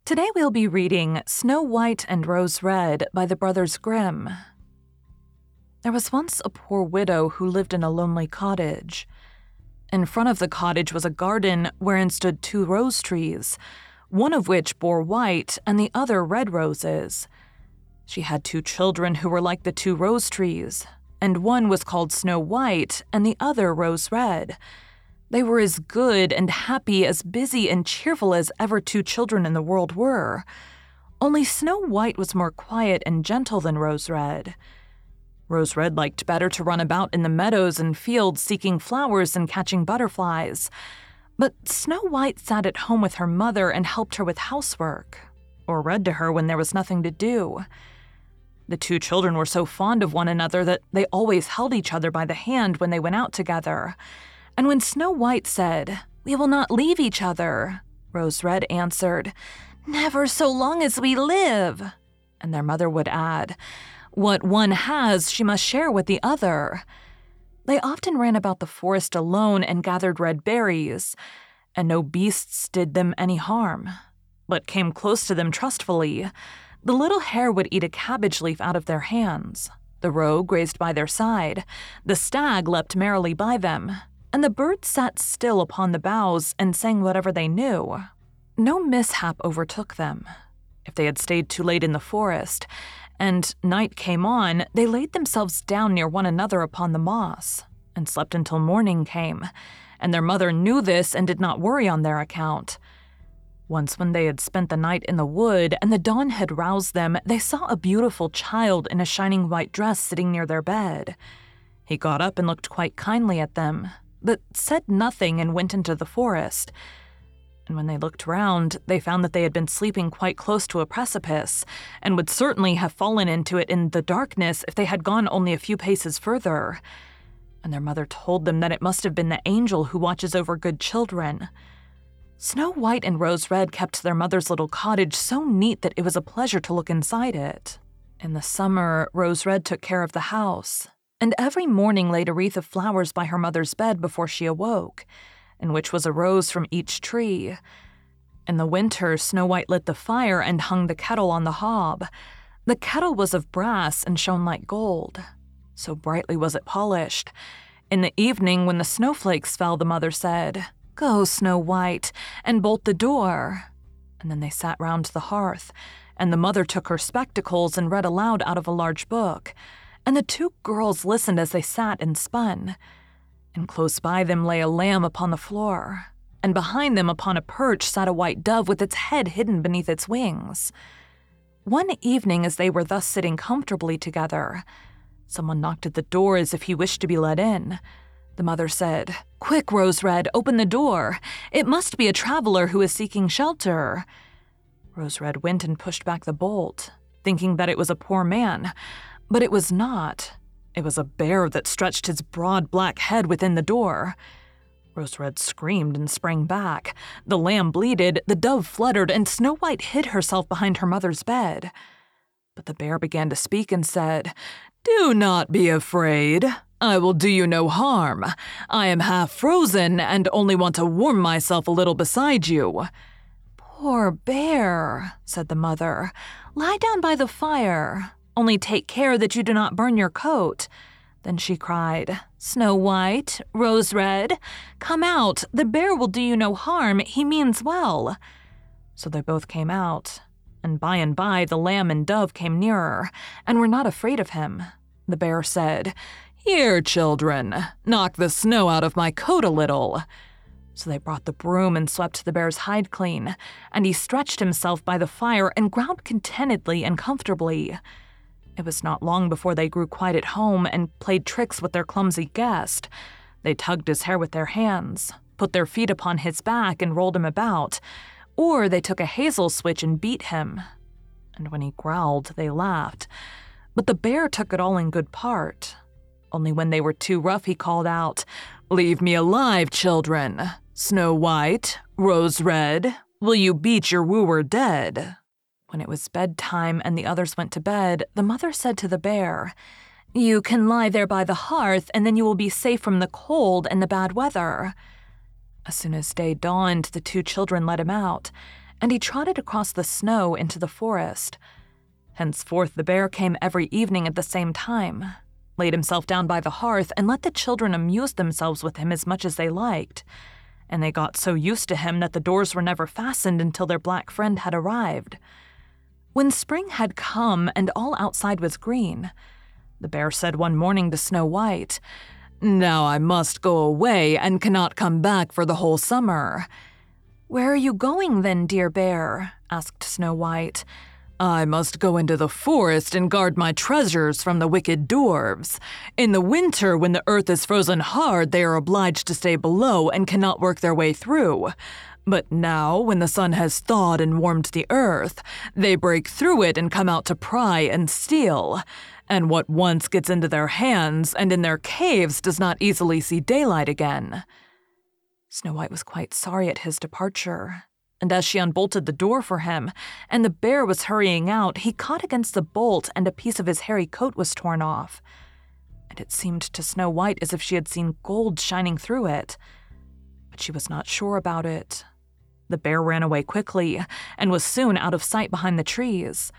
Today we'll be reading Snow White and Rose Red by the Brothers Grimm. There was once a poor widow who lived in a lonely cottage. In front of the cottage was a garden wherein stood 2 rose trees, one of which bore white and the other red roses. She had 2 children who were like the 2 rose trees, and one was called Snow White and the other Rose Red. They were as good and happy, as busy and cheerful as ever 2 children in the world were. Only Snow White was more quiet and gentle than Rose Red. Rose Red liked better to run about in the meadows and fields seeking flowers and catching butterflies. But Snow White sat at home with her mother and helped her with housework, or read to her when there was nothing to do. The 2 children were so fond of one another that they always held each other by the hand when they went out together. And when Snow White said, "We will not leave each other," Rose Red answered, "Never so long as we live." And their mother would add, "What one has, she must share with the other." They often ran about the forest alone and gathered red berries, and no beasts did them any harm, but came close to them trustfully. The little hare would eat a cabbage leaf out of their hands. The roe grazed by their side. The stag leapt merrily by them, and the birds sat still upon the boughs and sang whatever they knew. No mishap overtook them. If they had stayed too late in the forest, and night came on, they laid themselves down near one another upon the moss, and slept until morning came, and their mother knew this and did not worry on their account. Once when they had spent the night in the wood and the dawn had roused them, they saw a beautiful child in a shining white dress sitting near their bed. He got up and looked quite kindly at them, but said nothing and went into the forest. And when they looked round, they found that they had been sleeping quite close to a precipice, and would certainly have fallen into it in the darkness if they had gone only a few paces further. And their mother told them that it must have been the angel who watches over good children. Snow White and Rose Red kept their mother's little cottage so neat that it was a pleasure to look inside it. In the summer, Rose Red took care of the house, and every morning laid a wreath of flowers by her mother's bed before she awoke, in which was a rose from each tree. In the winter, Snow White lit the fire and hung the kettle on the hob. The kettle was of brass and shone like gold, so brightly was it polished. In the evening, when the snowflakes fell, the mother said, "Go, Snow White, and bolt the door." And then they sat round the hearth, and the mother took her spectacles and read aloud out of a large book, and the 2 girls listened as they sat and spun. And close by them lay a lamb upon the floor, and behind them upon a perch sat a white dove with its head hidden beneath its wings. One evening, as they were thus sitting comfortably together, someone knocked at the door as if he wished to be let in. The mother said, "Quick, Rose Red, open the door. It must be a traveler who is seeking shelter." Rose Red went and pushed back the bolt, thinking that it was a poor man, but it was not. It was a bear that stretched his broad black head within the door. Rose Red screamed and sprang back. The lamb bleated, the dove fluttered, and Snow White hid herself behind her mother's bed. But the bear began to speak and said, "Do not be afraid. I will do you no harm. I am half frozen and only want to warm myself a little beside you." "Poor bear," said the mother. "Lie down by the fire. Only take care that you do not burn your coat." Then she cried, "Snow White, Rose Red, come out. The bear will do you no harm. He means well." So they both came out, and by the lamb and dove came nearer, and were not afraid of him. The bear said, "Here, children, knock the snow out of my coat a little." So they brought the broom and swept the bear's hide clean, and he stretched himself by the fire and growled contentedly and comfortably. It was not long before they grew quite at home and played tricks with their clumsy guest. They tugged his hair with their hands, put their feet upon his back and rolled him about, or they took a hazel switch and beat him. And when he growled, they laughed. But the bear took it all in good part. Only when they were too rough, he called out, "Leave me alive, children. Snow White, Rose Red, will you beat your wooer dead?" When it was bedtime and the others went to bed, the mother said to the bear, "You can lie there by the hearth, and then you will be safe from the cold and the bad weather." As soon as day dawned, the 2 children let him out, and he trotted across the snow into the forest. Henceforth, the bear came every evening at the same time, laid himself down by the hearth, and let the children amuse themselves with him as much as they liked. And they got so used to him that the doors were never fastened until their black friend had arrived. When spring had come and all outside was green, the bear said one morning to Snow White, "Now I must go away and cannot come back for the whole summer." "Where are you going then, dear bear?" asked Snow White. "I must go into the forest and guard my treasures from the wicked dwarves. In the winter, when the earth is frozen hard, they are obliged to stay below and cannot work their way through. But now, when the sun has thawed and warmed the earth, they break through it and come out to pry and steal. And what once gets into their hands and in their caves does not easily see daylight again." Snow White was quite sorry at his departure, and as she unbolted the door for him, and the bear was hurrying out, he caught against the bolt and a piece of his hairy coat was torn off. And it seemed to Snow White as if she had seen gold shining through it. But she was not sure about it. The bear ran away quickly and was soon out of sight behind the trees.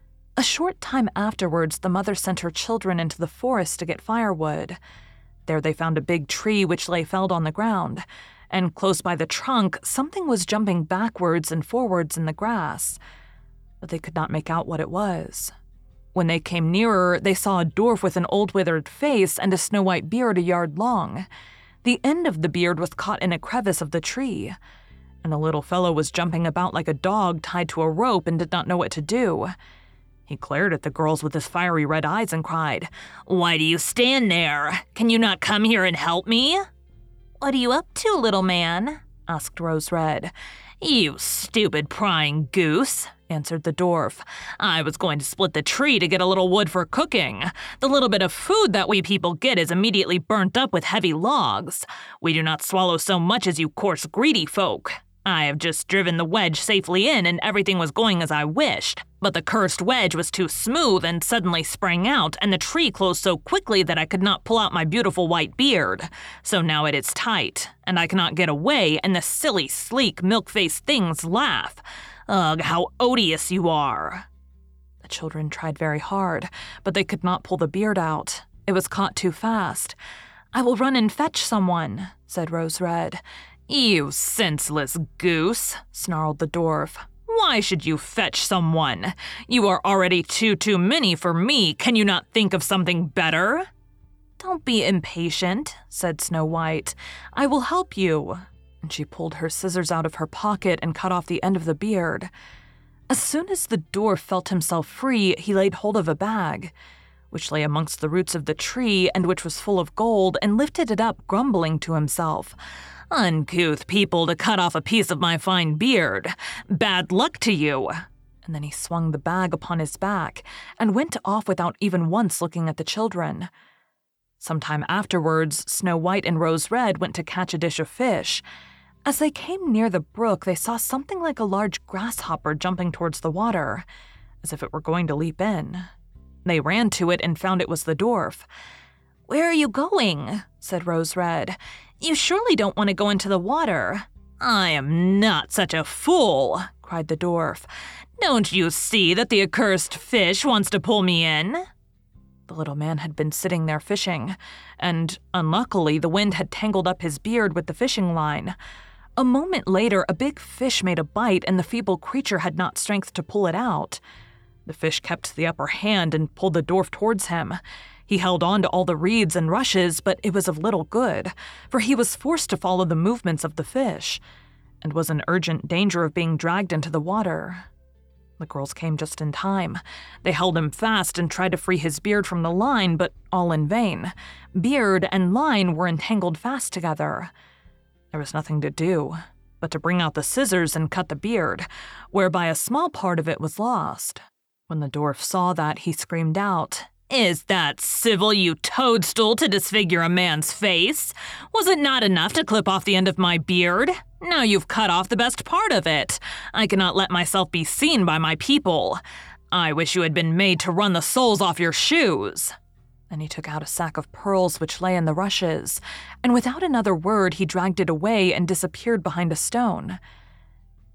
A short time afterwards, the mother sent her children into the forest to get firewood. There they found a big tree which lay felled on the ground, and close by the trunk, something was jumping backwards and forwards in the grass, but they could not make out what it was. When they came nearer, they saw a dwarf with an old withered face and a snow-white beard a yard long. The end of the beard was caught in a crevice of the tree, and the little fellow was jumping about like a dog tied to a rope and did not know what to do. He glared at the girls with his fiery red eyes and cried, "Why do you stand there? Can you not come here and help me?" "What are you up to, little man?" asked Rose Red. "You stupid prying goose," answered the dwarf. "I was going to split the tree to get a little wood for cooking. The little bit of food that we people get is immediately burnt up with heavy logs. We do not swallow so much as you coarse, greedy folk. I have just driven the wedge safely in and everything was going as I wished. But the cursed wedge was too smooth and suddenly sprang out, and the tree closed so quickly that I could not pull out my beautiful white beard. So now it is tight, and I cannot get away, and the silly, sleek, milk-faced things laugh. Ugh, how odious you are." The children tried very hard, but they could not pull the beard out. It was caught too fast. "I will run and fetch someone," said Rose Red. "You senseless goose," snarled the dwarf. "Why should you fetch someone? You are already too many for me. Can you not think of something better?" "Don't be impatient," said Snow White. "I will help you." And she pulled her scissors out of her pocket and cut off the end of the beard. As soon as the dwarf felt himself free, he laid hold of a bag, which lay amongst the roots of the tree and which was full of gold, and lifted it up, grumbling to himself. "Uncouth people to cut off a piece of my fine beard. Bad luck to you." And then he swung the bag upon his back and went off without even once looking at the children. Some time afterwards, Snow White and Rose Red went to catch a dish of fish. As they came near the brook, they saw something like a large grasshopper jumping towards the water, as if it were going to leap in. They ran to it and found it was the dwarf. "Where are you going?" said Rose Red. "You surely don't want to go into the water." "I am not such a fool," cried the dwarf. "Don't you see that the accursed fish wants to pull me in?" The little man had been sitting there fishing, and unluckily the wind had tangled up his beard with the fishing line. A moment later, a big fish made a bite, and the feeble creature had not strength to pull it out. The fish kept the upper hand and pulled the dwarf towards him. He held on to all the reeds and rushes, but it was of little good, for he was forced to follow the movements of the fish, and was in urgent danger of being dragged into the water. The girls came just in time. They held him fast and tried to free his beard from the line, but all in vain. Beard and line were entangled fast together. There was nothing to do but to bring out the scissors and cut the beard, whereby a small part of it was lost. When the dwarf saw that, he screamed out, "Is that civil, you toadstool, to disfigure a man's face? Was it not enough to clip off the end of my beard? Now you've cut off the best part of it. I cannot let myself be seen by my people. I wish you had been made to run the soles off your shoes." Then he took out a sack of pearls which lay in the rushes, and without another word he dragged it away and disappeared behind a stone.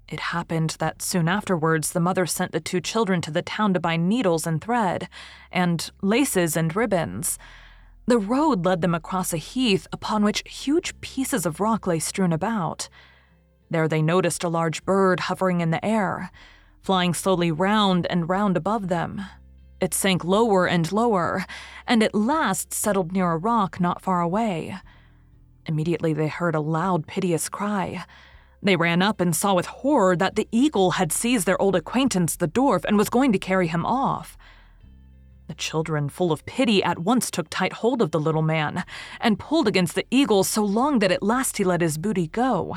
It happened that soon afterwards the mother sent the two children to the town to buy needles and thread, and laces and ribbons. The road led them across a heath upon which huge pieces of rock lay strewn about. There they noticed a large bird hovering in the air, flying slowly round and round above them. It sank lower and lower, and at last settled near a rock not far away. Immediately they heard a loud, piteous cry. They ran up and saw with horror that the eagle had seized their old acquaintance, the dwarf, and was going to carry him off. The children, full of pity, at once took tight hold of the little man and pulled against the eagle so long that at last he let his booty go.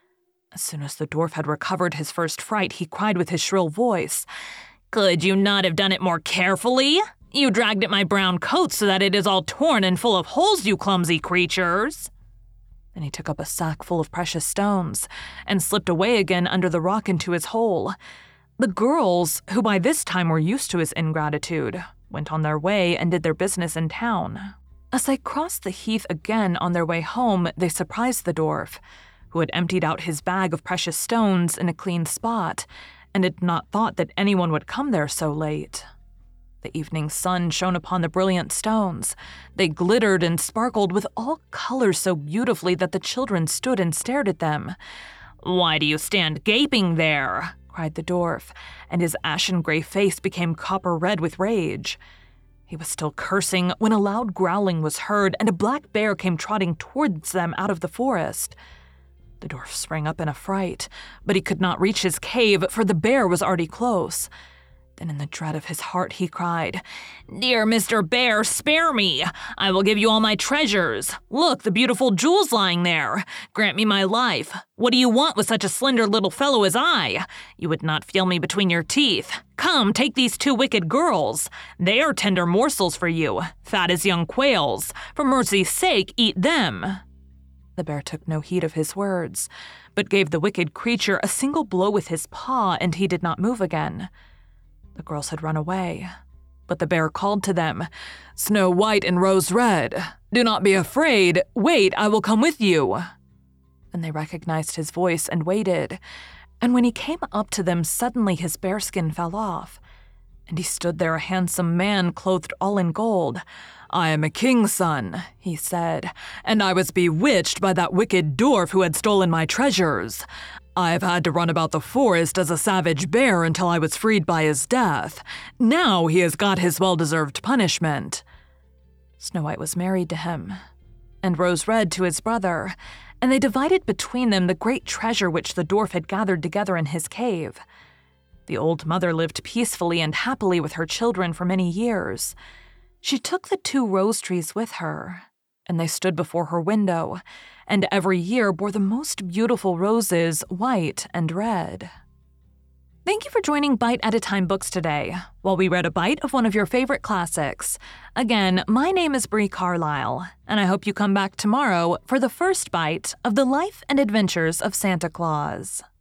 As soon as the dwarf had recovered his first fright, he cried with his shrill voice, "Could you not have done it more carefully? You dragged at my brown coat so that it is all torn and full of holes, you clumsy creatures." Then he took up a sack full of precious stones and slipped away again under the rock into his hole. The girls, who by this time were used to his ingratitude, went on their way and did their business in town. As they crossed the heath again on their way home, they surprised the dwarf, who had emptied out his bag of precious stones in a clean spot and had not thought that anyone would come there so late. The evening sun shone upon the brilliant stones. They glittered and sparkled with all colors so beautifully that the children stood and stared at them. "Why do you stand gaping there?" cried the dwarf, and his ashen-gray face became copper-red with rage. He was still cursing when a loud growling was heard, and a black bear came trotting towards them out of the forest. The dwarf sprang up in a fright, but he could not reach his cave, for the bear was already close. Then in the dread of his heart he cried, "Dear Mr. Bear, spare me! I will give you all my treasures. Look, the beautiful jewels lying there. Grant me my life. What do you want with such a slender little fellow as I? You would not feel me between your teeth. Come, take these two wicked girls. They are tender morsels for you, fat as young quails. For mercy's sake, eat them." The bear took no heed of his words, but gave the wicked creature a single blow with his paw, and he did not move again. The girls had run away, but the bear called to them, "Snow White and Rose Red, do not be afraid. Wait, I will come with you." Then they recognized his voice and waited, and when he came up to them, suddenly his bearskin fell off, and he stood there a handsome man clothed all in gold. "I am a king's son," he said, "and I was bewitched by that wicked dwarf who had stolen my treasures. I have had to run about the forest as a savage bear until I was freed by his death. Now he has got his well-deserved punishment." Snow White was married to him, and Rose Red to his brother, and they divided between them the great treasure which the dwarf had gathered together in his cave. The old mother lived peacefully and happily with her children for many years. She took the two rose trees with her, and they stood before her window, and every year bore the most beautiful roses, white and red. Thank you for joining Bite at a Time Books today, while we read a bite of one of your favorite classics. Again, my name is Bree Carlisle, and I hope you come back tomorrow for the first bite of The Life and Adventures of Santa Claus.